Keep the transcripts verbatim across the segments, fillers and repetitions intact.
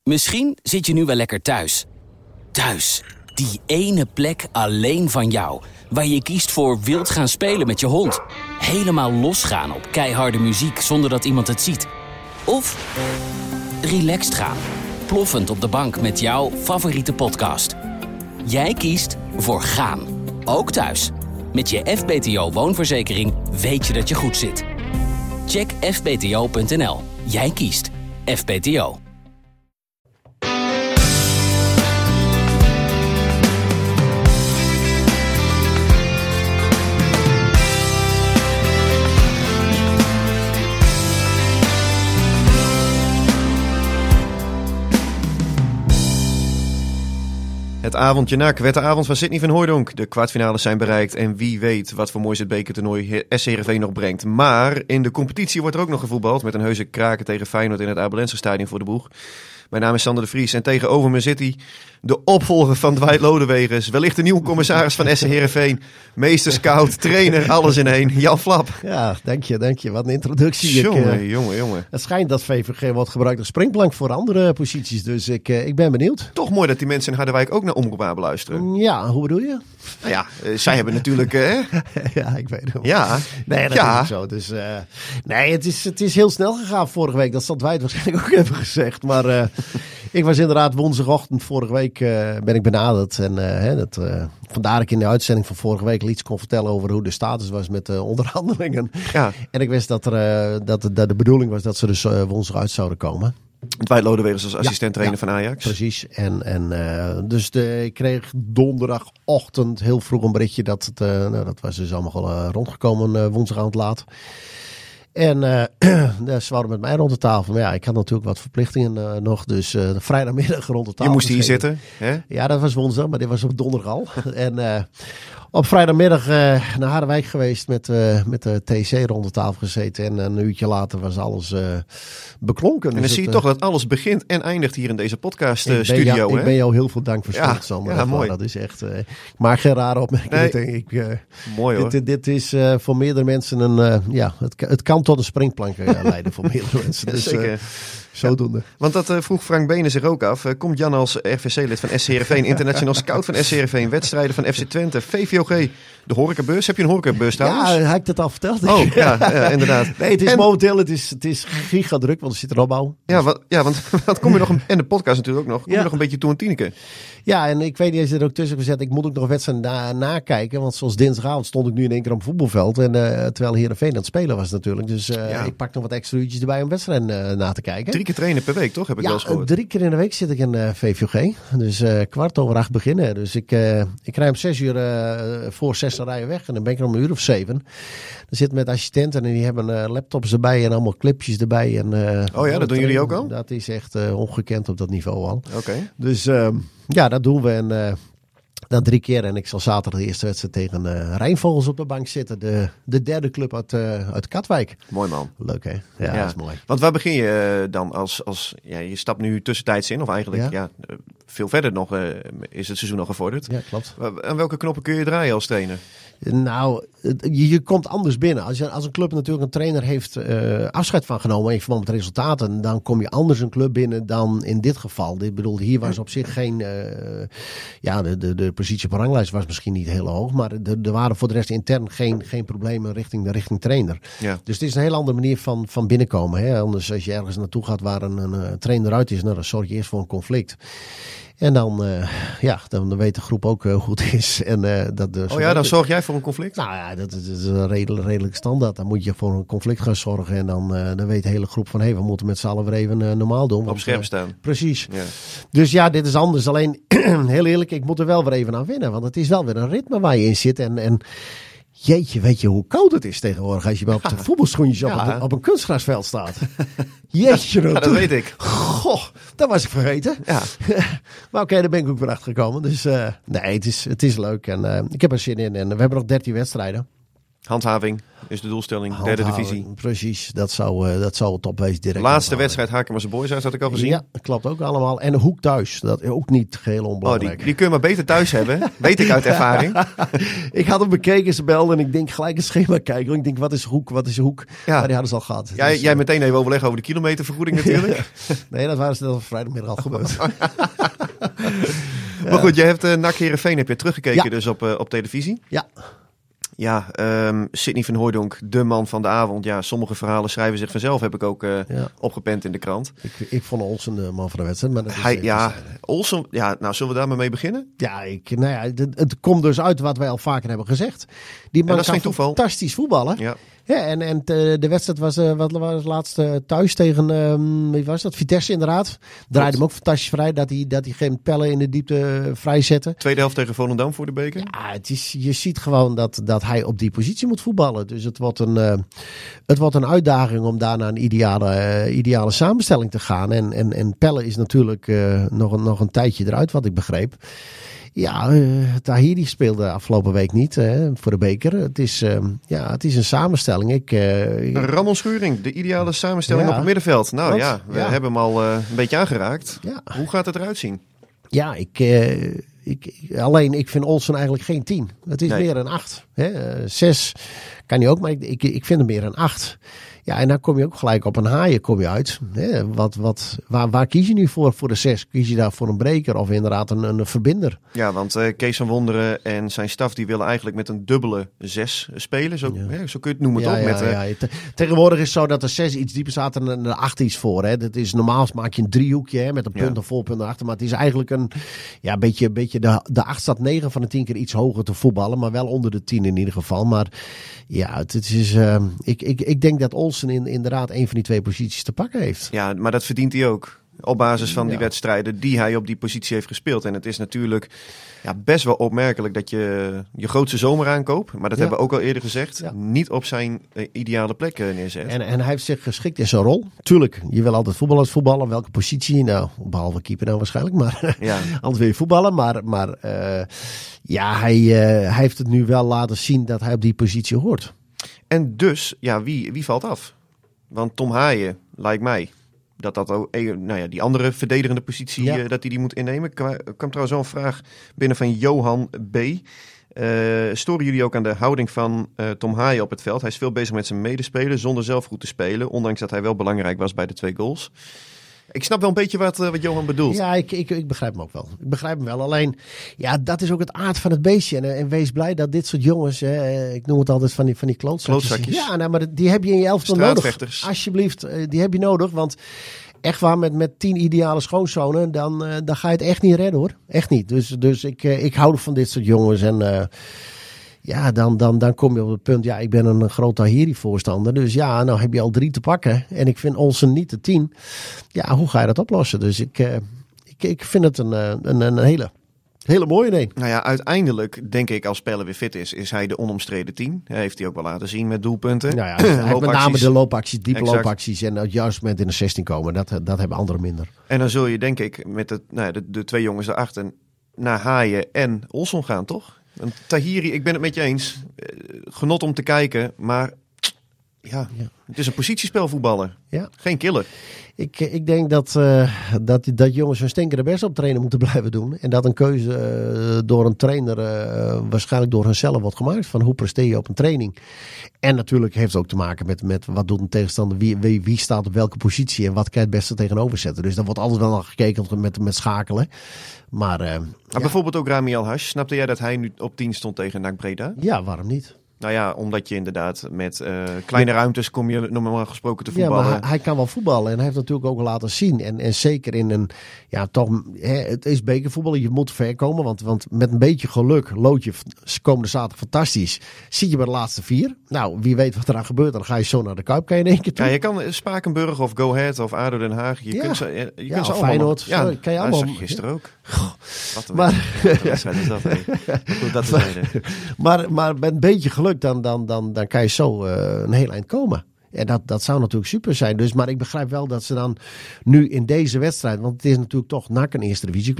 Misschien zit je nu wel lekker thuis. Thuis, die ene plek alleen van jou. Waar je kiest voor wild gaan spelen met je hond. Helemaal losgaan op keiharde muziek zonder dat iemand het ziet. Of relaxed gaan. Ploffend op de bank met jouw favoriete podcast. Jij kiest voor gaan. Ook thuis. Met je F B T O woonverzekering weet je dat je goed zit. Check f b t o punt n l. Jij kiest F B T O. Het avondje na Kwetteravond van Sidney van Hooijdonk. De kwartfinales zijn bereikt en wie weet wat voor moois het bekertoernooi S C Heerenveen nog brengt. Maar in de competitie wordt er ook nog gevoetbald met een heuse kraken tegen Feyenoord in het Abelense stadion voor de boeg. Mijn naam is Sander de Vries en tegenover me zit hij, de opvolger van Dwight Lodewegens. Wellicht de nieuwe commissaris van S C Heerenveen. Meester scout, trainer, alles in één. Jan Flap. Ja, dank je, dank je. Wat een introductie. Jongen, ik, uh, jongen, jongen. Het schijnt dat V V G wordt gebruikt als springplank voor andere posities. Dus ik, uh, ik ben benieuwd. Toch mooi dat die mensen in Harderwijk ook naar Omroep Brabant luisteren. Ja, hoe bedoel je? Nou ja, uh, zij hebben natuurlijk... Uh, ja, ik weet het. Ja. Nee, dat ja. is zo. Dus, uh, nee, het is, het is heel snel gegaan vorige week. Dat zal Dwight waarschijnlijk ook hebben gezegd. Maar uh, ik was inderdaad woensdagochtend vorige week uh, ben ik benaderd. En uh, hè, dat, uh, vandaar dat ik in de uitzending van vorige week iets kon vertellen over hoe de status was met de onderhandelingen. Ja. En ik wist dat, er, uh, dat, dat de bedoeling was dat ze dus uh, woensdag uit zouden komen. Dwight Lodewegens als assistent-trainer ja, van Ajax. Precies. En, en uh, dus de, ik kreeg donderdagochtend heel vroeg een berichtje dat het, uh, nou, dat was dus allemaal uh, rondgekomen uh, woensdagavond laat. En uh, ze waren met mij rond de tafel. Maar ja, ik had natuurlijk wat verplichtingen uh, nog. Dus uh, vrijdagmiddag rond de tafel. Je moest hier gezeten. zitten, hè? Ja, dat was woensdag, maar dit was op donderdag al. en uh, op vrijdagmiddag uh, naar Harderwijk geweest met, uh, met de T C rond de tafel gezeten. En een uurtje later was alles uh, beklonken. En dan dus zie je het, toch dat alles begint en eindigt hier in deze podcast uh, ik studio. Jou, hè? Ik ben jou heel veel dank voor ja, Sander. Ja, mooi. Dat is echt... Uh, maar geen rare opmerking. Nee. Ik, uh, mooi hoor. Dit, dit is uh, voor meerdere mensen een... Uh, ja, het, het kan tot een springplank uh, leiden voor meerdere mensen. Dus, Zeker. Uh, zodoende. Ja, want dat uh, vroeg Frank Benen zich ook af. Uh, komt Jan als R V C-lid van S C Heerenveen, international scout van S C Heerenveen, wedstrijden van F C Twente, V V O G, de horecabeurs. Heb je een horecabeurs trouwens? Ja, heb ik dat al verteld? Oh, ja, ja inderdaad. Nee, het is en, momenteel, het is, het is gigadruk, want er zit er opbouw. Ja, wat, ja, want wat kom je nog, en de podcast natuurlijk ook nog, kom ja. je nog een beetje toe aan Tieneke. Ja, en ik weet niet, je zit er ook tussen gezet. Ik moet ook nog wedstrijden na, nakijken. Want zoals dinsdagavond stond ik nu in één keer op het voetbalveld. En uh, terwijl Heerenveen aan het spelen was natuurlijk. Dus uh, ja. ik pak nog wat extra uurtjes erbij om wedstrijden uh, na te kijken. Drie keer trainen per week, toch? Heb ik ja, wel eens gehoord. drie keer in de week zit ik in uh, V V O G. Dus uh, kwart over acht beginnen. Dus ik, uh, ik rij om zes uur uh, voor zes rijden weg. En dan ben ik er om een uur of zeven. Dan zit met assistenten en die hebben uh, laptops erbij en allemaal clipjes erbij. En, uh, oh ja, dat doen jullie ook al? Dat is echt uh, ongekend op dat niveau al. Oké. Okay. Dus uh, ja, dat doen we. En uh, dat drie keer. En ik zal zaterdag de eerste wedstrijd tegen uh, Rijnvogels op de bank zitten. De, de derde club uit, uh, uit Katwijk. Mooi man. Leuk hè? Ja, ja, dat is mooi. Want waar begin je uh, dan als, als ja, je stapt nu tussentijds in? Of eigenlijk ja. Ja, uh, veel verder nog uh, is het seizoen nog gevorderd. Ja, klopt. Aan welke knoppen kun je draaien als trainer? Nou, je, je komt anders binnen. Als, je, als een club natuurlijk een trainer heeft uh, afscheid van genomen in verband met resultaten, dan kom je anders een club binnen dan in dit geval. Ik bedoel, hier was op zich geen... Uh, ja, de, de, de positie op de ranglijst was misschien niet heel hoog, maar er waren voor de rest intern geen, geen problemen richting de richting trainer. Ja. Dus het is een hele andere manier van, van binnenkomen. Hè? Anders als je ergens naartoe gaat waar een, een trainer uit is, nou, dan zorg je eerst voor een conflict. En dan, uh, ja, dan, dan weet de groep ook hoe goed het is. En, uh, dat dus, oh ja, dan zorg jij voor een conflict? Nou ja, dat is, dat is een redelijk, redelijk standaard. Dan moet je voor een conflict gaan zorgen. En dan, uh, dan weet de hele groep van, hé, hey, we moeten met z'n allen weer even uh, normaal doen. Op scherp staan. Uh, precies. Ja. Dus ja, dit is anders. Alleen, heel eerlijk, ik moet er wel weer even aan wennen. Want het is wel weer een ritme waar je in zit. En... en jeetje, weet je hoe koud het is tegenwoordig als je bij op de voetbalschoentjes ja. op, een, op een kunstgrasveld staat. Jeetje, ja, dat weet ik. Goh, dat was ik vergeten. Ja. Maar oké, okay, daar ben ik ook weer achter gekomen. Dus uh, nee, het is, het is leuk en uh, ik heb er zin in. En we hebben nog dertien wedstrijden. Handhaving is de doelstelling, Handhaven, derde divisie. Precies, dat zou, uh, dat zou het topwezen direct. Laatste handhaven. wedstrijd Hakemase Boys uit, had ik al gezien. Ja, dat klopt ook allemaal. En de Hoek thuis, dat is ook niet geheel Oh, onbelangrijk. die, die kun je maar beter thuis hebben, weet ik uit ervaring. Ik had hem bekeken, ze belden en ik denk gelijk het schema kijken. Want ik denk, wat is Hoek, wat is Hoek? Ja. Maar die hadden ze al gehad. Jij, Dus, jij uh, meteen even overleggen over de kilometervergoeding natuurlijk. Nee, dat waren ze dat was vrijdagmiddag al gebeurd. Maar goed, je hebt uh, N A C Heerenveen heb je teruggekeken Ja. dus op, uh, op televisie. Ja. Ja, um, Sidney van Hooijdonk, de man van de avond. Ja, sommige verhalen schrijven zich vanzelf, heb ik ook uh, Ja. opgepend in de krant. Ik, ik vond Olsen de man van de wedstrijd. Maar dat is Hij, even ja, terzijde. Olsen, ja, nou zullen we daar maar mee beginnen? Ja, ik, nou ja, het, het komt dus uit wat wij al vaker hebben gezegd. Die man dat is kan geen toeval. fantastisch voetballen. Ja. Ja, en, en de, de wedstrijd was, uh, wat was het laatste thuis tegen, um, wie was dat? Vitesse inderdaad. Draaide hem ook fantastisch vrij, dat hij, dat hij geen pellen in de diepte vrij zette. Tweede helft tegen Volendam voor de beker. Ja, het is, je ziet gewoon dat, dat hij op die positie moet voetballen. Dus het wordt een, uh, het wordt een uitdaging om daar naar een ideale, uh, ideale samenstelling te gaan. En, en, en Pelle is natuurlijk uh, nog, een, nog een tijdje eruit, wat ik begreep. Ja, uh, Tahiri speelde afgelopen week niet hè, voor de beker. Het is, uh, ja, het is een samenstelling. Ik, uh, ik- Ramon Schuring, de ideale samenstelling Ja. op het middenveld. Nou Want, ja, we ja. hebben hem al uh, een beetje aangeraakt. Ja. Hoe gaat het eruit zien? Ja, ik, uh, ik, alleen ik vind Olsen eigenlijk geen tien. Het is Nee. meer een acht. Hè? Uh, zes kan hij ook, maar ik, ik, ik vind hem meer een acht. Ja, en dan kom je ook gelijk op een haaien kom je uit. Hè? Wat, wat, waar, waar kies je nu voor, voor de zes? Kies je daar voor een breker of inderdaad een, een verbinder? Ja, want uh, Kees van Wonderen en zijn staf die willen eigenlijk met een dubbele zes spelen. Zo, Ja. hè, zo kun je het noemen Ja, toch? ja, met, uh, ja. Te- Tegenwoordig is het zo dat de zes iets dieper staat en de acht iets voor. Hè. Dat is, normaal maak je een driehoekje hè, met een punt Ja. en volpunt erachter. Maar het is eigenlijk een ja, beetje, beetje de, de acht staat negen van de tien keer iets hoger te voetballen. Maar wel onder de tien in ieder geval. Maar ja, het, het is, uh, ik, ik, ik denk dat Olsen in, inderdaad een van die twee posities te pakken heeft. Ja, maar dat verdient hij ook. Op basis van die Ja. wedstrijden die hij op die positie heeft gespeeld. En het is natuurlijk ja, best wel opmerkelijk dat je je grootste zomeraankoop, maar dat Ja. hebben we ook al eerder gezegd, Ja. niet op zijn uh, ideale plek uh, neerzet. En, en hij heeft zich geschikt in zijn rol. Tuurlijk, je wil altijd voetballers voetballen. Welke positie? Nou, behalve keeper nou waarschijnlijk. Maar Ja. anders wil je voetballen. Maar, maar uh, ja, hij, uh, hij heeft het nu wel laten zien dat hij op die positie hoort. En dus, ja, wie, wie valt af? Want Tom Haaien, lijkt mij, dat dat ook, eh, nou ja, die andere verdedigende positie, Ja. uh, dat hij die moet innemen. Er kwam, kwam trouwens wel een vraag binnen van Johan B. Uh, storen jullie ook aan de houding van uh, Tom Haaien op het veld? Hij is veel bezig met zijn medespelers zonder zelf goed te spelen. Ondanks dat hij wel belangrijk was bij de twee goals. Ik snap wel een beetje wat, uh, wat Johan bedoelt. Ja, ik, ik, ik begrijp hem ook wel. Ik begrijp hem wel. Alleen, ja, dat is ook het aard van het beestje. En, en wees blij dat dit soort jongens, hè, ik noem het altijd van die, van die klootzakjes. Klootzakjes. Ja, nou, maar die heb je in je elftal nodig. Straatvechters. Alsjeblieft, uh, die heb je nodig. Want echt waar, met, met tien ideale schoonzonen, dan, uh, dan ga je het echt niet redden hoor. Echt niet. Dus, dus ik, uh, ik hou van dit soort jongens. En uh, ja, dan, dan, dan kom je op het punt, ja, ik ben een groot Tahiri-voorstander. Dus ja, nou heb je al drie te pakken. En ik vind Olsen niet de tien. Ja, hoe ga je dat oplossen? Dus ik, uh, ik, ik vind het een, een, een hele, hele mooie nee. Nou ja, uiteindelijk denk ik als Pelle weer fit is, is hij de onomstreden tien. Hij heeft hij ook wel laten zien met doelpunten. Nou ja, hij heeft met name Loopacties. de loopacties, diepe Exact. loopacties. En op het juiste moment in de zestien komen. Dat, dat hebben anderen minder. En dan zul je denk ik met het, nou ja, de, de twee jongens daarachter naar Haaien en Olson gaan, toch? En Tahiri, ik ben het met je eens. Eh, Genot om te kijken, maar ja, Ja. het is een positiespelvoetballer. Ja. Geen killer. Ik, ik denk dat, uh, dat, dat jongens hun stinkende best op trainen moeten blijven doen. En dat een keuze uh, door een trainer uh, waarschijnlijk door hunzelf wordt gemaakt. Van hoe presteer je op een training. En natuurlijk heeft het ook te maken met, met wat doet een tegenstander. Wie, wie, wie staat op welke positie en wat kan je het beste tegenover zetten. Dus daar wordt altijd wel naar gekeken met, met schakelen. Maar, uh, Maar ja. bijvoorbeeld ook Rami Alhash. Snapte jij dat hij nu op tien stond tegen N A C Breda? ja, waarom niet? Nou ja, omdat je inderdaad met uh, kleine ruimtes kom je normaal gesproken te Ja, voetballen. maar hij, hij kan wel voetballen en hij heeft natuurlijk ook laten zien. En, en zeker in een, ja toch, hè, het is bekervoetbal, je moet ver komen. Want, want met een beetje geluk lood je komende zaterdag fantastisch. Zie je bij de laatste vier. Nou, wie weet wat eraan gebeurt, dan ga je zo naar de Kuip, kan je in één keer toe. Ja, je kan Spakenburg of Go Ahead of A D O Den Haag. Je Ja. kunt ze, je, je Ja, kunt ze of allemaal. Feyenoord, Ja, zo, kan je dat allemaal- zag je gisteren ook. Wat een, Maar- wat een wedstrijd is dat. Hey. Maar goed, dat is het. Maar, maar met een beetje geluk, dan, dan, dan, dan kan je zo uh, een heel eind komen. En dat, dat zou natuurlijk super zijn. Dus, maar ik begrijp wel dat ze dan nu in deze wedstrijd, want het is natuurlijk toch N A C een eerste divisieclub.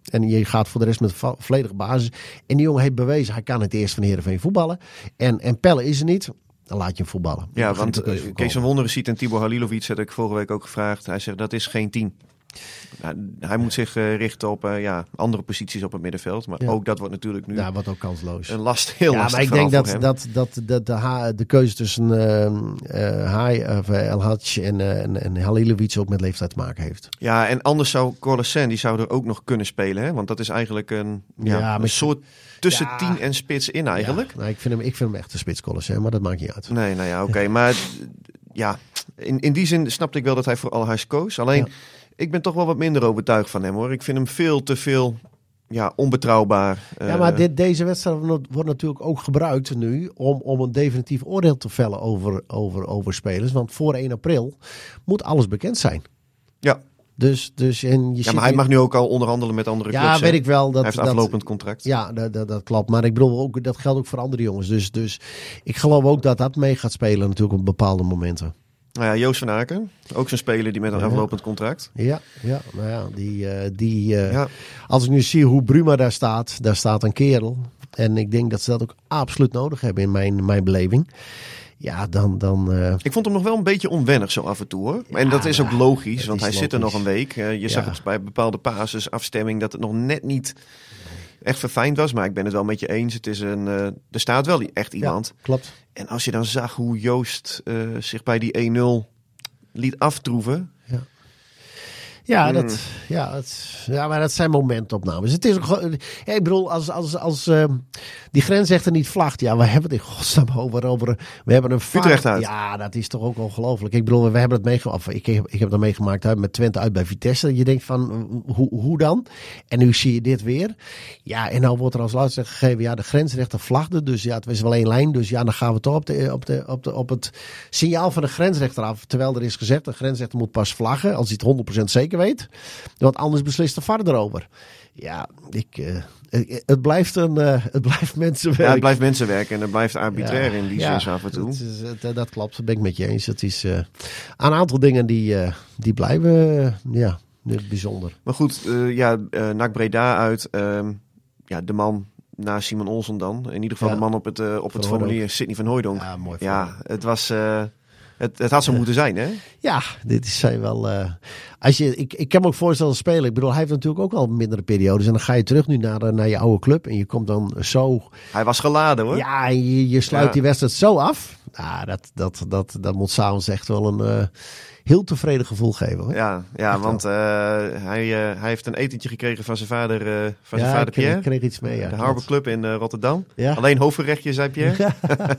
En je gaat voor de rest met vo- volledige basis. En die jongen heeft bewezen, hij kan het eerst van Heerenveen voetballen. En, en Pelle is er niet. Dan laat je hem voetballen. Ja, want uh, Kees van Wonderen ziet en Tibor Halilovic, had ik vorige week ook gevraagd. Hij zegt, dat is geen tien. Nou, hij moet zich uh, richten op uh, ja, andere posities op het middenveld. Maar ja. ook dat wordt natuurlijk nu ja, wat ook kansloos. een last, heel ja, lastig. Maar ik denk dat, dat, dat, dat de, ha- de keuze tussen uh, uh, Hai, of, uh, El Hadj en, uh, en, en Halilovic ook met leeftijd te maken heeft. Ja, en anders zou Colasen, die zou er ook nog kunnen spelen. Hè? Want dat is eigenlijk een, ja, ja, een soort tussen ja. tien en spits in eigenlijk. Ja, nou, ik, vind hem, ik vind hem echt een spits, Colasen, maar dat maakt niet uit. Nee, nou ja, oké. Okay. Maar ja, in, in die zin snapte ik wel dat hij voor Al Hadj koos. Alleen... Ja. Ik ben toch wel wat minder overtuigd van hem, hoor. Ik vind hem veel te veel ja, onbetrouwbaar. Ja, maar dit, deze wedstrijd wordt natuurlijk ook gebruikt nu om, om een definitief oordeel te vellen over, over, over spelers. Want voor één april moet alles bekend zijn. Ja. Dus, dus, en je ja, maar hij mag nu ook al onderhandelen met andere clubs. Ja, weet ik wel. Dat, hij heeft een dat, aflopend contract. Ja, dat, dat, dat klopt. Maar ik bedoel, ook, dat geldt ook voor andere jongens. Dus, dus ik geloof ook dat dat mee gaat spelen natuurlijk op bepaalde momenten. Nou ja, Joost van Aken, ook zo'n speler die met een ja. aflopend contract. Ja, ja, nou ja, die, uh, die uh, ja. als ik nu zie hoe Bruma daar staat, daar staat een kerel. En ik denk dat ze dat ook absoluut nodig hebben in mijn, mijn beleving. Ja, dan... dan uh... Ik vond hem nog wel een beetje onwennig zo af en toe, hoor. Ja, en dat is ook logisch, want hij logisch. zit er nog een week. Uh, je ja. zag het bij bepaalde pases, afstemming, dat het nog net niet echt verfijnd was. Maar ik ben het wel met je eens. Het is een, uh, er staat wel echt iemand. Ja, klopt. En als je dan zag hoe Joost uh, zich bij die één nul liet aftroeven... Ja. Ja, hmm. dat, ja, het, ja, maar dat zijn momentopnames. Het is ook gewoon, ja, ik bedoel, als, als, als uh, die grensrechter niet vlagt, ja, we hebben het in godsnaam over, over. We hebben een Utrecht uit. Ja, dat is toch ook ongelooflijk. Ik bedoel, we hebben het meegemaakt. Ik, ik heb dat meegemaakt uit, met Twente uit bij Vitesse. Dat je denkt van, hoe, hoe dan? En nu zie je dit weer. Ja, en nou wordt er als luister gegeven, ja, de grensrechter vlagde. Dus ja, het was wel één lijn. Dus ja, dan gaan we toch op, de, op, de, op, de, op het signaal van de grensrechter af. Terwijl er is gezegd, de grensrechter moet pas vlaggen als hij het honderd procent zeker weet. Want anders beslist de V A R erover. Ja, ik, uh, het blijft een, uh, het blijft mensenwerk. Ja, het blijft mensenwerk en het blijft arbitrair ja, in die ja, zin af en toe. Het is, het, dat klopt, dat ben ik met je eens. Het is uh, een aantal dingen die, uh, die blijven, uh, ja, bijzonder. Maar goed, uh, ja, uh, N A C Breda uit, uh, ja, de man na Simon Olsen dan. In ieder geval ja. de man op het, uh, op het formulier, Sidney van Hooijdonk. Ja, mooi. Ja, het was... Uh, Het, het had zo uh, moeten zijn, hè? Ja, dit is zijn wel... Uh, als je, ik, ik kan me ook voorstellen spelen. Ik bedoel, hij heeft natuurlijk ook al mindere periodes. En dan ga je terug nu naar, naar je oude club. En je komt dan zo... Hij was geladen, hoor. Ja, en je, je sluit ja. die wedstrijd zo af. Nou, dat, dat, dat, dat moet s'avonds echt wel een... Uh, heel tevreden gevoel geven, hoor. Ja, ja want uh, hij, uh, hij heeft een etentje gekregen van zijn vader, uh, van ja, zijn vader Pierre. Ik kreeg iets mee, ja. De Harbour Club in uh, Rotterdam. Ja. Alleen hoofdgerechtje, zei Pierre. Ja.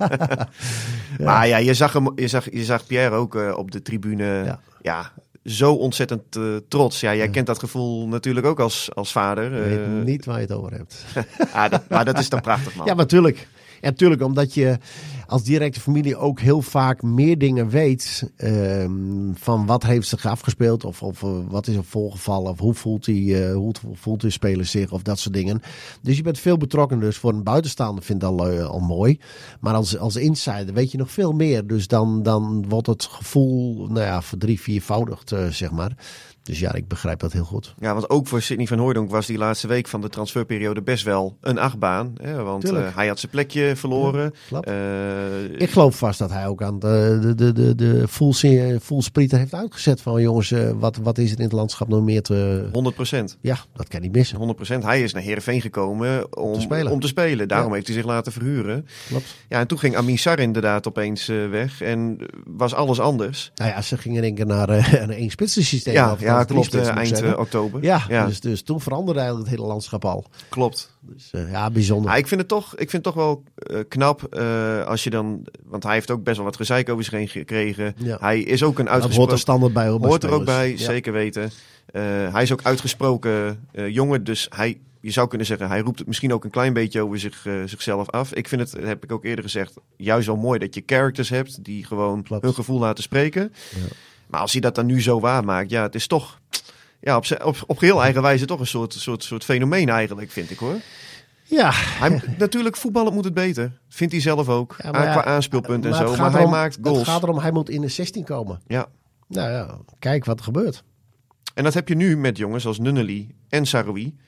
ja. Maar ja, je zag, hem, je zag, je zag Pierre ook uh, op de tribune. Ja. ja zo ontzettend uh, trots. Ja, jij ja. kent dat gevoel natuurlijk ook als, als vader. Ik weet uh, niet waar je het over hebt. ah, dat, maar dat is dan prachtig, man. Ja, natuurlijk. En natuurlijk, omdat je als directe familie ook heel vaak meer dingen weet um, van wat heeft zich afgespeeld of, of uh, wat is er voorgevallen of hoe voelt die, uh, hoe voelt de speler zich of dat soort dingen. Dus je bent veel betrokken. Dus voor een buitenstaander vind ik dat al, uh, al mooi. Maar als, als insider weet je nog veel meer. Dus dan, dan wordt het gevoel nou ja, verdrie, viervoudigd, uh, zeg maar. Dus ja, ik begrijp dat heel goed. Ja, want ook voor Sidney van Hooijdonk was die laatste week van de transferperiode best wel een achtbaan. Hè? Want uh, hij had zijn plekje verloren. Ja, uh, ik geloof vast dat hij ook aan de, de, de, de, de voelsprieten heeft uitgezet. Van jongens, uh, wat, wat is er in het landschap nog meer te... honderd procent. Ja, dat kan niet missen. honderd procent. Hij is naar Heerenveen gekomen om te spelen. Om te spelen. Daarom ja. heeft hij zich laten verhuren. Klopt. Ja, en toen ging Amin Sarr inderdaad opeens uh, weg. En was alles anders. Nou ja, ze gingen denk ik naar uh, een één-spitsen systeem. Ja, ja. Ja, klopt, uh, eind uh, oktober. Ja, ja. Dus, dus toen veranderde eigenlijk het hele landschap al. Klopt. Dus uh, ja, bijzonder. Ja, ik vind het toch, ik vind het toch wel uh, knap uh, als je dan... Want hij heeft ook best wel wat gezeik over zich heen gekregen. Ja. Hij is ook een uitgesproken... Dat hoort er standaard bij. Hoort, hoort er ook bij, ja. Zeker weten. Uh, hij is ook uitgesproken uh, jongen, dus hij... Je zou kunnen zeggen, hij roept het misschien ook een klein beetje over zich, uh, zichzelf af. Ik vind het, dat heb ik ook eerder gezegd, juist wel mooi dat je characters hebt die gewoon Klopt. hun gevoel laten spreken. Ja. Maar als hij dat dan nu zo waarmaakt, ja, het is toch ja, op, op, op geheel eigen wijze toch een soort, soort, soort fenomeen eigenlijk, vind ik hoor. Ja. Hij, natuurlijk, voetballen moet het beter. Vindt hij zelf ook. Ja, ja, qua aanspeelpunt en zo. Maar hij om, maakt goals. Het gaat erom, hij moet in de zestien komen. Ja. Nou ja, kijk wat er gebeurt. En dat heb je nu met jongens als Nunnely en Saroui.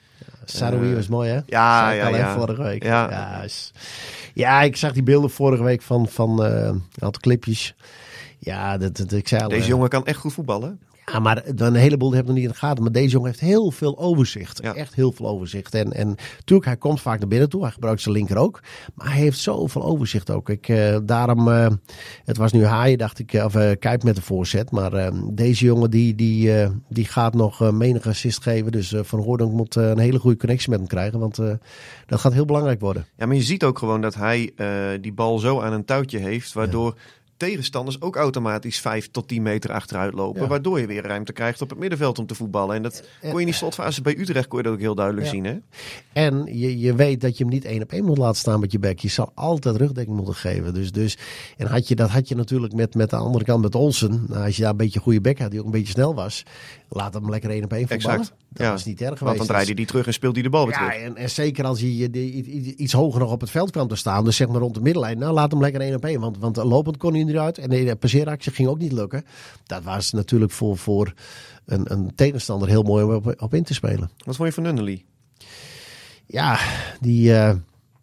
Saroui Uh, was mooi, hè? Ja, Zei ik ja, al, hè, ja. vorige week. Ja. Ja, is- ja, ik zag die beelden vorige week van, van uh, een aantal clipjes. Ja, dat, dat, ik zei al... Deze uh, jongen kan echt goed voetballen. Ja, maar een heleboel hebben nog niet in de gaten. Maar deze jongen heeft heel veel overzicht. Ja. Echt heel veel overzicht. En, en natuurlijk, hij komt vaak naar binnen toe. Hij gebruikt zijn linker ook. Maar hij heeft zoveel overzicht ook. Ik, uh, daarom, uh, het was nu Haaien, dacht ik, of uh, Kuip met de voorzet. Maar uh, deze jongen, die, die, uh, die gaat nog uh, menig assist geven. Dus uh, Van Hooijdonk moet uh, een hele goede connectie met hem krijgen. Want uh, dat gaat heel belangrijk worden. Ja, maar je ziet ook gewoon dat hij uh, die bal zo aan een touwtje heeft, waardoor... Ja. tegenstanders ook automatisch vijf tot tien meter achteruit lopen. Ja. Waardoor je weer ruimte krijgt op het middenveld om te voetballen. En dat kon je in die slotfase bij Utrecht kon je dat ook heel duidelijk ja. zien. Hè? En je, je weet dat je hem niet één op één moet laten staan met je bek. Je zal altijd rugdekking moeten geven. Dus, dus, en had je, dat had je natuurlijk met, met de andere kant met Olsen. Nou, als je daar een beetje een goede bek had, die ook een beetje snel was. Laat hem lekker één op één voetballen. Exact. Dat ja. was niet erg geweest. Want dan draait hij die terug en speelt hij de bal weer ja, terug. En, en zeker als je, je die, iets hoger nog op het veld kwam te staan. Dus zeg maar rond de middenlijn. Nou, laat hem lekker één op één. Want, want lopend kon hij eruit. En de passeeractie ging ook niet lukken. Dat was natuurlijk voor, voor een, een tegenstander heel mooi om op, op in te spelen. Wat vond je van Nunnally? Ja, die, uh,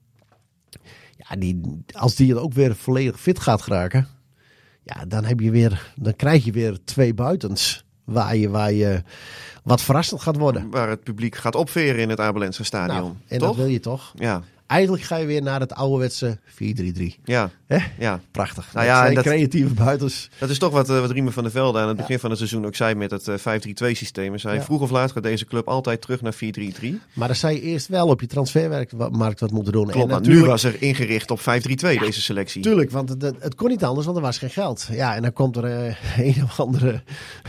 ja, die... Als die het ook weer volledig fit gaat geraken. Ja, dan, heb je weer, dan krijg je weer twee buitens. Waar je, waar je wat verrassend gaat worden. Waar het publiek gaat opveren in het Abelense stadion. Nou, en toch? dat wil je toch? Ja. Eigenlijk ga je weer naar het ouderwetse vier drie drie. Ja. Hè? Ja. Prachtig. Nou ja, twee dat, creatieve buitens. Dat is toch wat, uh, wat Riemer van der Velde aan het begin ja. van het seizoen ook zei met het uh, vijf drie twee systeem. Hij zei, ja. vroeg of laat gaat deze club altijd terug naar vier drie drie. Maar dan zou je eerst wel op je transfermarkt wat moeten doen. Klopt, en maar natuurlijk... nu was er ingericht op vijf drie twee ja, deze selectie. Tuurlijk, want het, het kon niet anders, want er was geen geld. Ja, en dan komt er uh, een of andere...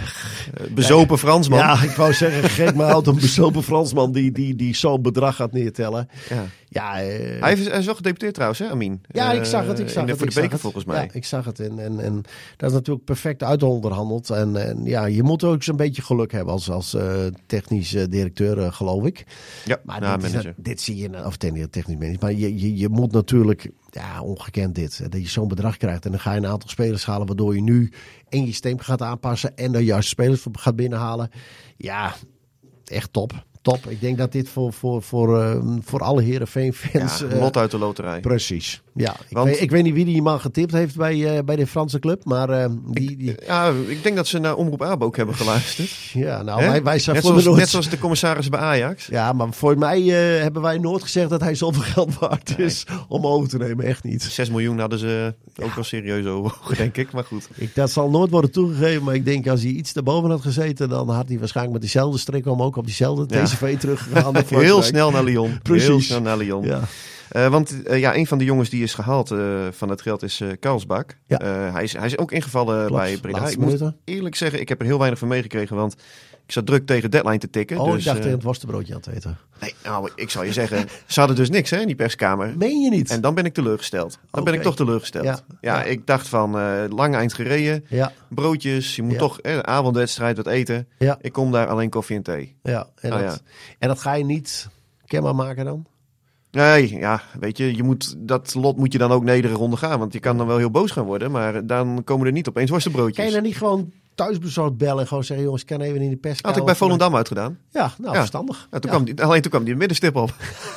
Uh, bezopen Fransman. Ja, ik wou zeggen, geef me uit een bezopen Fransman die, die, die zo'n bedrag gaat neertellen. Ja. Ja, uh, hij, is, hij is wel gedeputeerd trouwens, hè, Amin? Ja, ik zag het. Ik zag uh, het voor ik de beker het. volgens mij. Ja, ik zag het. En, en, en dat is natuurlijk perfect uitonderhandeld. En, en ja, je moet ook zo'n beetje geluk hebben als, als uh, technisch uh, directeur, uh, geloof ik. Ja, maar nou, dit, manager. Is, dit zie je, of technisch manager. Maar je, je, je moet natuurlijk, ja, ongekend dit. Dat je zo'n bedrag krijgt. En dan ga je een aantal spelers halen, waardoor je nu en je systeem gaat aanpassen. En de juiste spelers gaat binnenhalen. Ja, echt top. Top. Ik denk dat dit voor, voor, voor, uh, voor alle Heerenveen-fans... Ja, lot uit de loterij. Precies. Ja, ik, Want, weet, ik weet niet wie die man getipt heeft bij, uh, bij de Franse club, maar uh, die, die... Ik, ja, ik denk dat ze naar Omroep Abe ook hebben geluisterd. Ja, nou, wij, wij zijn net, voor zoals, nooit... net zoals de commissaris bij Ajax. Ja, maar voor mij uh, hebben wij nooit gezegd dat hij zoveel geld waard is nee. om over te nemen. Echt niet. zes miljoen hadden ze ook ja. wel serieus over, denk ik. Maar goed. Ik, dat zal nooit worden toegegeven, maar ik denk als hij iets daarboven had gezeten, dan had hij waarschijnlijk met diezelfde strik om ook op diezelfde ja. T C V teruggegaan. Heel snel naar Lyon. Precies. Heel snel naar Lyon. Ja. Uh, want uh, ja, een van de jongens die is gehaald uh, van het geld is uh, Karlsbak. Ja. Uh, hij, is, hij is ook ingevallen Klopt. bij Breda. Laatste ik moet minuten. eerlijk zeggen, ik heb er heel weinig van meegekregen, want ik zat druk tegen deadline te tikken. Oh, dus, ik dacht uh, tegen het worstenbroodje aan het eten. Nee, nou, ik zal je zeggen, ze hadden dus niks hè, in die perskamer. Meen je niet? En dan ben ik teleurgesteld. Dan okay. ben ik toch teleurgesteld. Ja, ja, ja. ik dacht van, uh, lang eind gereden, ja. broodjes, je moet ja. toch eh, avondwedstrijd wat eten. Ja. Ik kom daar alleen koffie en thee. Ja, en, oh, dat, ja. en dat ga je niet kenbaar maken dan? Nee, ja, weet je, je moet, dat lot moet je dan ook nederig ondergaan. Want je kan dan wel heel boos gaan worden, maar dan komen er niet opeens worstenbroodjes. Kan je dan niet gewoon thuisbezorgd bellen en gewoon zeggen, jongens, ik kan even in de pers. Had ik bij Volendam uitgedaan. Ja, nou, ja. verstandig. Ja, toen ja. Kwam die, alleen toen kwam die middenstip op.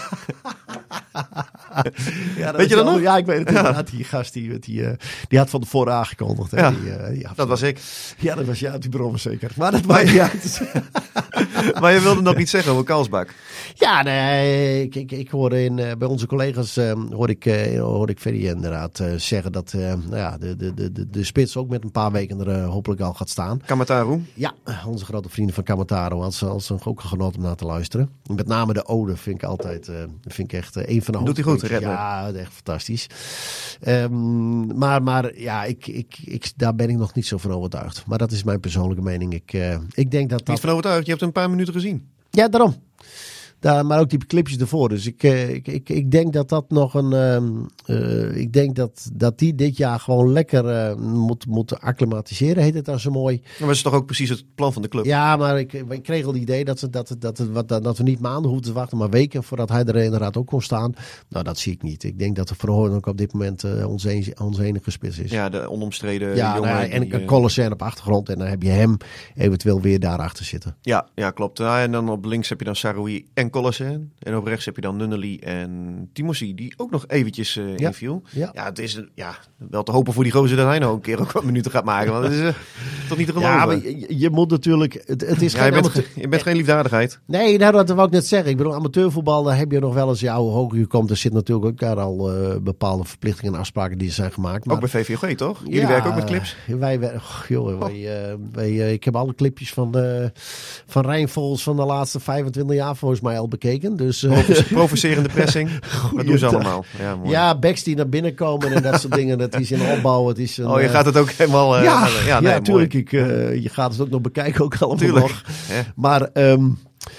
Ja, dat weet je dat nog? Ja, ik weet het inderdaad. Die gast die, die, uh, die had van tevoren aangekondigd. Hè? Ja, die, uh, die dat was ik. Ja, dat was jij, die bron zeker. Maar dat maakt niet uit. Maar je wilde nog iets zeggen over Karlsbak. Ja, nee, ik, ik, ik hoorde in, uh, bij onze collega's uh, hoorde ik, uh, hoorde ik Ferry inderdaad uh, zeggen dat uh, nou ja, de, de, de, de spits ook met een paar weken er uh, hopelijk al gaat staan. Kamataro? Ja, onze grote vrienden van Kamataro. Als, als een ook genot om naar te luisteren. Met name de ode vind ik altijd uh, vind ik echt uh, een van de Doet hij goed, Redman. Ja, echt fantastisch. Um, maar maar ja, ik, ik, ik, daar ben ik nog niet zo van overtuigd. Maar dat is mijn persoonlijke mening. Ik, uh, ik denk dat dat... Niet van overtuigd, je hebt een paar minuten gezien. Ja, daarom. Daar, maar ook die clipjes ervoor. Dus ik, uh, ik, ik, ik denk dat dat nog een... Um, uh, ik denk dat, dat die dit jaar gewoon lekker uh, moet, moet acclimatiseren, heet het dan zo mooi. Maar dat is toch ook precies het plan van de club? Ja, maar ik, ik kreeg al het idee dat, dat, dat, dat, dat, dat we niet maanden hoeven te wachten, maar weken voordat hij er inderdaad ook kon staan. Nou, dat zie ik niet. Ik denk dat de Verhoorn ook op dit moment uh, onze, onze enige spits is. Ja, de onomstreden ja, jongen. Nou, en die, een Colossijn op achtergrond en dan heb je hem eventueel weer daarachter zitten. Ja, ja klopt. Ja, en dan op links heb je dan Saroui en Colasen. En op rechts heb je dan Nunnally en Timossi, die ook nog eventjes uh, Ja. inviel. Ja. Ja, het is uh, ja, wel te hopen voor die gozer dat hij nou een keer ook wat minuten gaat maken. Want het is uh, toch niet te geloven. Ja, maar je, je moet natuurlijk... Het, het is Ja, geen je, bent, amateur- je bent geen liefdadigheid. Nee, nou, dat wou ik net zeggen. Ik bedoel, amateurvoetbal, daar heb je nog wel eens... Ja, hoe hoger je komt, er zit natuurlijk ook daar al uh, bepaalde verplichtingen en afspraken die zijn gemaakt. Maar, Ook bij V V O G, toch? Jullie ja, werken ook met clips? Wij, wij, oh, joh, wij, uh, wij, uh, ik heb alle clipjes van, uh, van Rijnvols van de laatste vijfentwintig jaar volgens mij al bekeken. Dus, uh, Provo- provocerende pressing. Wat doen ze allemaal? Ja, mooi. ja, backs die naar binnen komen en dat soort dingen. Dat is in opbouw. Het is een, Oh, je uh, gaat het ook helemaal... Uh, ja, ja, ja, nee, natuurlijk. mooi. Ik, uh, je gaat het ook nog bekijken, ook allemaal Tuurlijk. nog. Hè? Maar, um,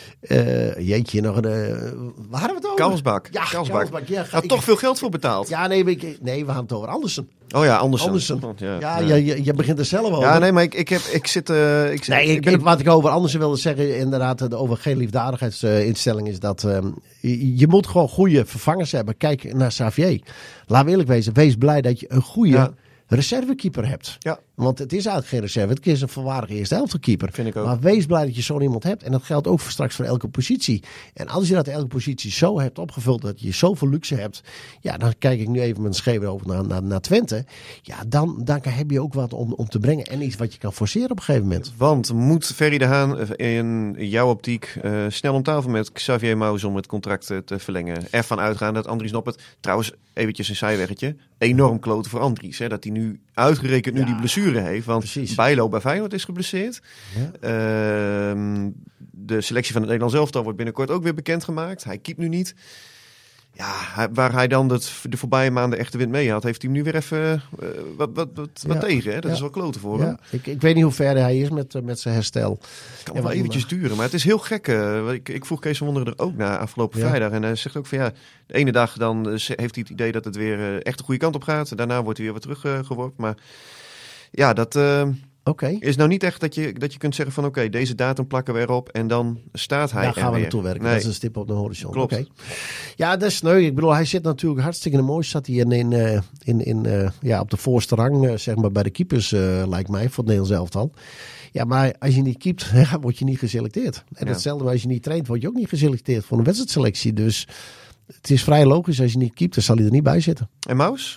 uh, jeetje, nog een... Uh, waar hadden we het over? Kalfsbak. Ja, Kalfsbak. Kalfsbak. Ja, ga, Had ik- toch veel geld voor betaald. Ja, nee, maar ik, nee, we gaan het over Andersen. Oh ja, Andersen. Andersen. Ja, Ja, ja. Je, je, je begint er zelf over. Ja, nee, maar ik, ik, heb, ik zit... Uh, ik, zit Nee, ik, ik ben ik- wat ik over Andersen wilde zeggen, inderdaad, de over geen liefdadigheidsinstelling is dat um, je, je moet gewoon goede vervangers hebben. Kijk naar Xavier. Laten we eerlijk wezen, wees blij dat je een goede Ja. reservekeeper hebt. Ja. Want het is eigenlijk geen reserve, het is een volwaardige eerste helftkeeper. Vind ik ook. Maar wees blij dat je zo'n iemand hebt. En dat geldt ook voor straks voor elke positie. En als je dat elke positie zo hebt opgevuld, dat je zoveel luxe hebt. Ja, dan kijk ik nu even met een schever over naar, naar, naar Twente. Ja, dan, dan heb je ook wat om, om te brengen. En iets wat je kan forceren op een gegeven moment. Want moet Ferry de Haan in jouw optiek uh, snel om tafel met Xavier Maus om het contract uh, te verlengen? Ervan uitgaan dat Andries Noppert, trouwens eventjes een zijweggetje, enorm kloten voor Andries. Hè, dat hij nu uitgerekend nu Ja, die blessure heeft. Want precies. Bijlo bij Feyenoord is geblesseerd. Ja. Uh, de selectie van het Nederlands elftal wordt binnenkort ook weer bekendgemaakt. Hij keept nu niet. Ja, hij, waar hij dan het, de voorbije maanden echt de wind mee had, heeft hij hem nu weer even uh, wat, wat, wat, wat Ja. tegen. Hè? Dat Ja. is wel kloten voor hem. Ja, ik, ik weet niet hoe ver hij is met, uh, met zijn herstel. Kan En wel wat eventjes duren, maar het is heel gek. Uh, ik, ik vroeg Kees van Wonderen er ook na afgelopen Ja. vrijdag. En hij zegt ook van ja, de ene dag dan uh, heeft hij het idee dat het weer uh, echt de goede kant op gaat. Daarna wordt hij weer wat teruggeworpen. Uh, maar ja, dat uh, Oké. Okay. is nou niet echt dat je, dat je kunt zeggen van oké, okay, deze datum plakken we erop en dan staat hij Daar er gaan we weer. naartoe werken. Nee. Dat is een stip op de horizon. Klopt. Okay. Ja, dat is sneu. Ik bedoel, hij zit natuurlijk hartstikke in de mooiste. Zat hij in, in, uh, in, in, uh, ja, op de voorste rang, uh, zeg maar, bij de keepers, uh, lijkt mij, voor het Nederlands elftal. Ja, maar als je niet keept, ja, word je niet geselecteerd. En Ja. hetzelfde, als je niet traint, word je ook niet geselecteerd voor een wedstrijdselectie. Dus het is vrij logisch, als je niet keept, dan zal hij er niet bij zitten. En Maus?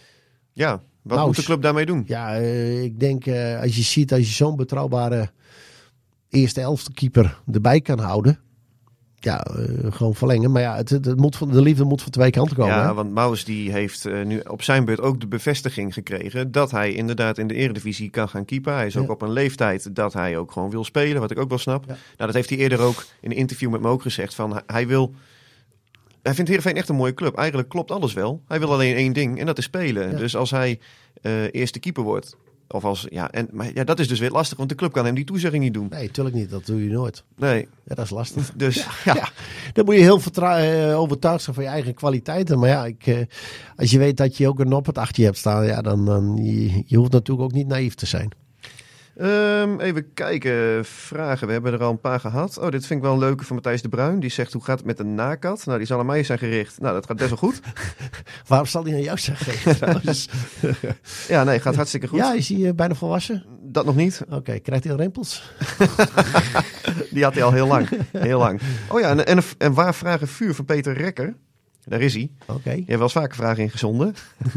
Ja, wat Maus. moet de club daarmee doen? Ja, uh, ik denk, uh, als je ziet, als je zo'n betrouwbare eerste elfte keeper erbij kan houden. Ja, uh, gewoon verlengen. Maar ja, het, het, het moet van, de liefde moet van twee kanten komen. Ja, hè? want Maus die heeft uh, nu op zijn beurt ook de bevestiging gekregen dat hij inderdaad in de Eredivisie kan gaan keepen. Hij is ook Ja. op een leeftijd dat hij ook gewoon wil spelen, wat ik ook wel snap. Ja. Nou, dat heeft hij eerder ook in een interview met me ook gezegd. Van, hij wil... Hij vindt Heerenveen echt een mooie club. Eigenlijk klopt alles wel. Hij wil alleen één ding en dat is spelen. Ja. Dus als hij uh, eerste keeper wordt... Of als, ja, en, maar ja, dat is dus weer lastig, want de club kan hem die toezegging niet doen. Nee, tuurlijk niet. Dat doe je nooit. Nee, Ja, dat is lastig. dus Ja, ja. ja. Dan moet je heel vertra- uh, overtuigd zijn van je eigen kwaliteiten. Maar ja, ik, uh, als je weet dat je ook een Noppert achter je hebt staan, ja, dan, dan je, je hoeft natuurlijk ook niet naïef te zijn. Um, even kijken, vragen. We hebben er al een paar gehad. Oh, dit vind ik wel een leuke van Matthijs de Bruin. Die zegt, hoe gaat het met de nakat? Nou, die zal aan mij zijn gericht. Nou, dat gaat best wel goed. Waarom zal hij aan jou zeggen? trouwens? Ja, nee, gaat hartstikke goed. Ja, is hij uh, bijna volwassen? Dat nog niet. Oké, okay, krijgt hij al rimpels? Die had hij al heel lang. Heel lang. Oh ja, en, en, en waar vragen vuur van Peter Rekker? Daar is hij. Oké. Okay. Je hebt wel eens vaker vragen ingezonden.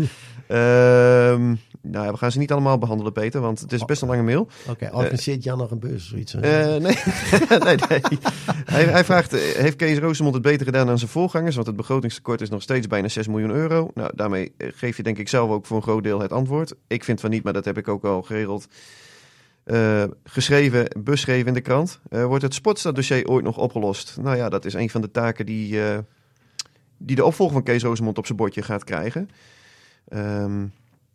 um, nou ja, we gaan ze niet allemaal behandelen, Peter, want het is best een lange mail. Oké, okay. organiseert Jan nog een beurs of zoiets? Uh, nee, nee, nee. Hij, hij vraagt, heeft Kees Roosemond het beter gedaan dan zijn voorgangers? Want het begrotingstekort is nog steeds bijna zes miljoen euro. Nou, daarmee geef je denk ik zelf ook voor een groot deel het antwoord. Ik vind van niet, maar dat heb ik ook al geregeld. Uh, geschreven, beschreven in de krant. Uh, wordt het Sportstad-dossier ooit nog opgelost? Nou ja, dat is een van de taken die, uh, die de opvolger van Kees Roosemond op zijn bordje gaat krijgen. Um,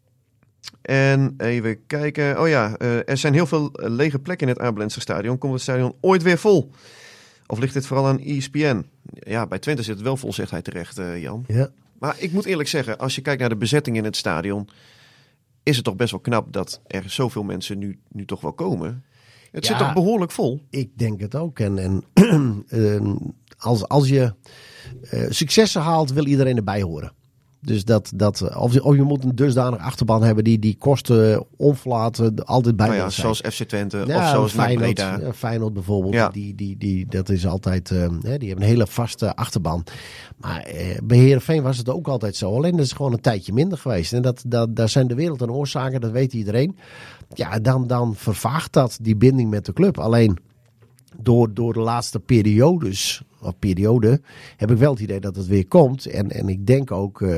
en even kijken. Oh ja, uh, er zijn heel veel lege plekken in het Abelense stadion. Komt het stadion ooit weer vol? Of ligt dit vooral aan E S P N? Ja, bij Twente zit het wel vol, zegt hij terecht, uh, Jan. Ja. Maar ik moet eerlijk zeggen, als je kijkt naar de bezetting in het stadion, is het toch best wel knap dat er zoveel mensen nu, nu toch wel komen. Het Ja, zit toch behoorlijk vol? Ik denk het ook. En, en uh, als, als je uh, successen haalt, wil iedereen erbij horen. Dus dat, dat, of, of je moet een dusdanig achterban hebben die, die kosten onverlaten altijd bij nou ja, zijn. zoals F C Twente Ja, of zoals Feyenoord, Breda. ja, Feyenoord bijvoorbeeld. Ja. Die, die, die, dat is altijd, uh, hè, die hebben een hele vaste achterban. Maar uh, bij Heerenveen was het ook altijd zo. Alleen dat is gewoon een tijdje minder geweest. En dat, dat, daar zijn de wereld en oorzaken, dat weet iedereen. Ja, dan, dan vervaagt dat die binding met de club. Alleen door, door de laatste periodes, of periode, heb ik wel het idee dat het weer komt. En, en ik denk ook, uh,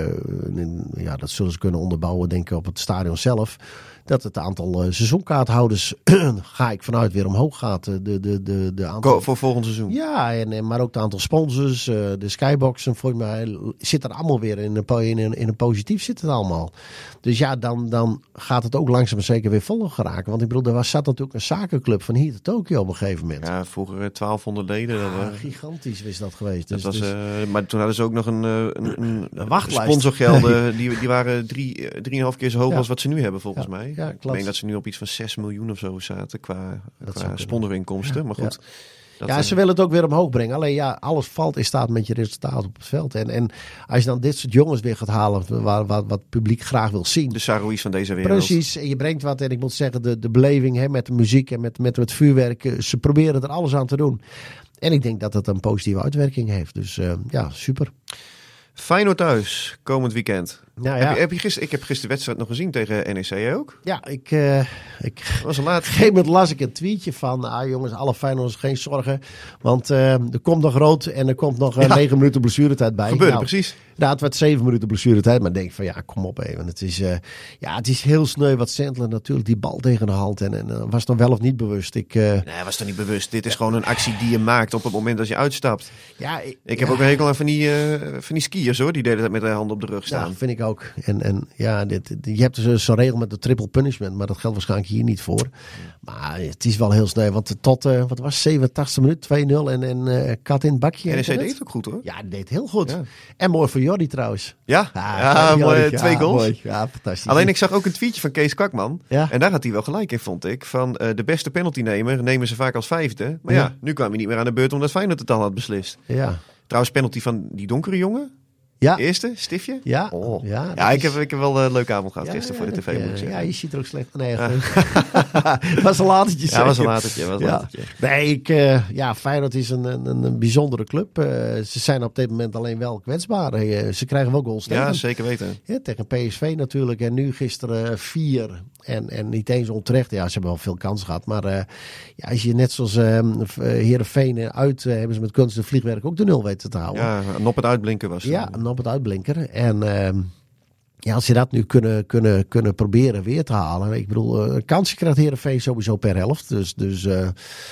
ja, dat zullen ze kunnen onderbouwen, denk ik, op het stadion zelf, dat het aantal uh, seizoenkaarthouders, ga ik vanuit, weer omhoog gaat. De, de, de, de aantal... Go, voor volgend seizoen. Ja, en, en, maar ook het aantal sponsors, uh, de skyboxen, volgens mij zit er allemaal weer in een, in een, in een positief zit het allemaal. Dus ja, dan, dan gaat het ook langzaam maar zeker weer vol geraken. Want ik bedoel, er was, zat natuurlijk een zakenclub van hier tot Tokio op een gegeven moment. Ja, vroeger twaalfhonderd leden. Ja, dat, uh, gigantisch is dat geweest. Dus, dat was, dus... Uh, maar toen hadden ze ook nog een, uh, een, een, een wachtlijst. Sponsorgelden, die, die waren drie, drieënhalf keer zo hoog ja. als wat ze nu hebben volgens ja. mij. Ja, ik meen dat ze nu op iets van zes miljoen of zo zaten qua, qua uh, sponsorinkomsten. Maar goed. Ja. Dat, ja, ze willen het ook weer omhoog brengen. Alleen ja, alles valt in staat met je resultaat op het veld. En, en als je dan dit soort jongens weer gaat halen, waar, waar, wat het publiek graag wil zien. De Sarouis van deze wereld. Precies, en je brengt wat. En ik moet zeggen, de, de beleving hè, met de muziek en met, met het vuurwerk. Ze proberen er alles aan te doen. En ik denk dat het een positieve uitwerking heeft. Dus uh, ja, super. Feyenoord thuis, komend weekend. Nou, ja. heb je, heb je gister, ik heb gisteren de wedstrijd nog gezien tegen N E C, jij ook? Ja, ik... Uh, ik dat was een laat. Op een gegeven moment las ik een tweetje van... Ah jongens, alle Feyenoorders geen zorgen. Want uh, er komt nog rood en er komt nog uh, ja. negen minuten blessuretijd bij. Gebeurde nou, precies. Nou, het werd zeven minuten blessuretijd. Maar ik denk van ja, kom op even. Het is, uh, ja, het is heel sneu wat Sandler natuurlijk die bal tegen de hand. En, en uh, was dan wel of niet bewust. Ik, uh, nee, was toch niet bewust. Dit is gewoon een actie die je maakt op het moment dat je uitstapt. Ja, ik, ik heb ja. ook een hekel aan van die, uh, van die skiers hoor. Die deden dat met de hand op de rug staan. Ja, vind ik ook. En, en ja, dit, je hebt dus zo'n regel met de triple punishment. Maar dat geldt waarschijnlijk hier niet voor. Maar het is wel heel sneu. Want tot, uh, wat was zevenentachtigste minuut, twee nul. En, en uh, kat in het bakje. N E C deed het ook goed hoor. Ja, deed heel goed. Ja. En mooi voor Jordi trouwens. Ja, ah, ja mooi, ja, twee goals. Mooi. Ja, fantastisch. Alleen ik zag ook een tweetje van Kees Kwakman. Ja. En daar had hij wel gelijk in, vond ik. Van uh, de beste penaltynemer nemen ze vaak als vijfde. Maar ja, ja nu kwam hij niet meer aan de beurt omdat Feyenoord het al had beslist. Ja. Trouwens, penalty van die donkere jongen. Ja. Eerste, stiftje? Ja. Oh. Ja, ja ik, is... heb, ik heb wel een leuke avond gehad ja, gisteren ja, voor de tv, ja, moet ik zeggen. Ja, je ziet er ook slecht. Nee, ja. was een latertje. Ja, was een latertje. Was een ja. latertje. Nee, ik, uh, ja, Feyenoord is een, een, een bijzondere club. Uh, ze zijn op dit moment alleen wel kwetsbaar. Uh, ze krijgen wel goals tegen. Ja, zeker weten. Ja, tegen P S V natuurlijk. En nu gisteren vier. En, en niet eens onterecht. Ja, ze hebben wel veel kans gehad. Maar uh, ja, als je net zoals uh, Heerenveen uit uh, hebben ze met kunst en vliegwerk ook de nul weten te houden. Ja, een op het uitblinken was het. Ja, een op het uitblinker. En uh, ja, als je dat nu kunnen, kunnen, kunnen proberen weer te halen. Ik bedoel, een kansje krijgt Heerenveen sowieso per helft. Dus, dus uh,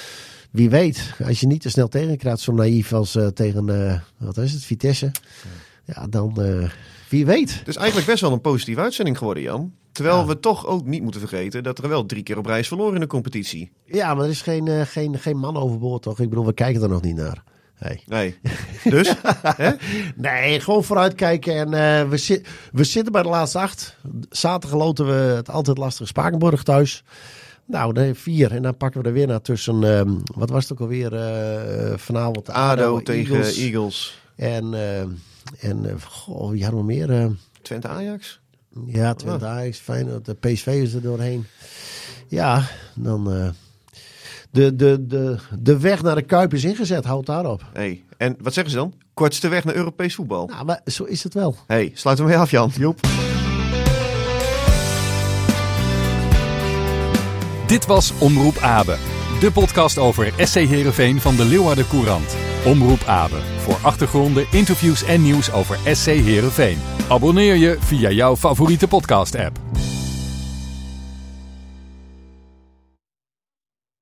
wie weet, als je niet te snel tegenkrijgt, zo naïef als uh, tegen, uh, wat is het, Vitesse. Ja, dan uh, wie weet. Het is eigenlijk best wel een positieve uitzending geworden, Jan. Terwijl ja. we toch ook niet moeten vergeten dat er wel drie keer op rij is verloren in de competitie. Ja, maar er is geen, uh, geen, geen man overboord, toch? Ik bedoel, we kijken er nog niet naar. Nee. nee. Dus? Hè? Nee, gewoon vooruitkijken. En uh, we, zi- we zitten bij de laatste acht. Zaterdag loten we het altijd lastige Spakenburg thuis. Nou, nee, vier. En dan pakken we er weer naar tussen, um, wat was het ook alweer uh, vanavond? ADO, ADO tegen Eagles. Eagles. En, uh, en uh, goh, wie hadden we meer? Uh, Twente Ajax? Ja, Twente Ajax. Feyenoord. De P S V is er doorheen. Ja, dan... Uh, De, de, de, de weg naar de Kuip is ingezet, houd daarop. Hey, en wat zeggen ze dan? Kortste weg naar Europees voetbal. Nou, maar zo is het wel. Hey, sluit hem mee af, Jan. Joep. Dit was Omroep Abe, de podcast over S C Heerenveen van de Leeuwarden Courant. Omroep Abe, voor achtergronden, interviews en nieuws over S C Heerenveen. Abonneer je via jouw favoriete podcast-app.